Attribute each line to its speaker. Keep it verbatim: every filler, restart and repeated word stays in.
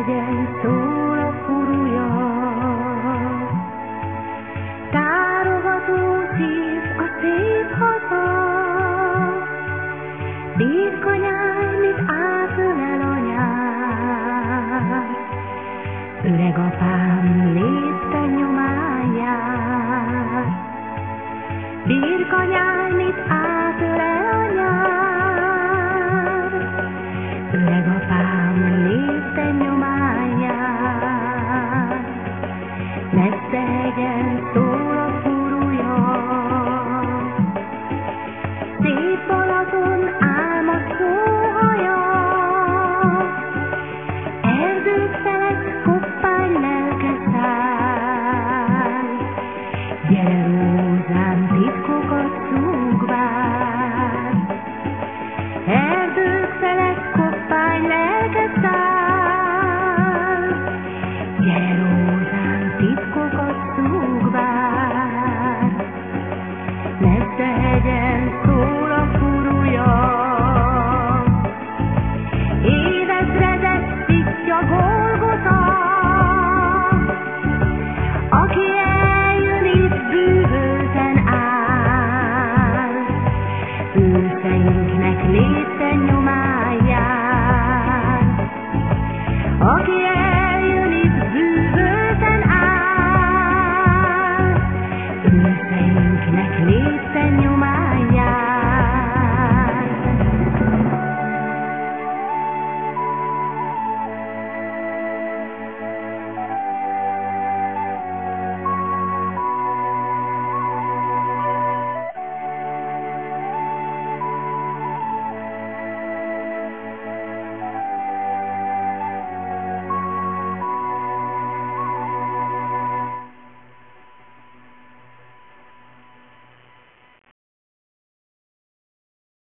Speaker 1: hegyen szól a furúja, tárogató szív a szép haza, birkanyáj, mit átölel anyát, öreg apám lépte nyomáját. Birkanyáj, mit átölel anyát, öreg apám lépte nyomáját. Messze hegyen szól a furúja, szép Balaton álmodó haja, erdők felett koppány lelke száll. Gyere rózsám, titkokat szúgván, erdők felett koppány lelke száll. Gyere rózsám, titkokat szúgván, messze hegyen szól a furúja, évezredek szitja Golgota, aki eljön itt bűvölten áll, őszeinknek lépte nyomáján, aki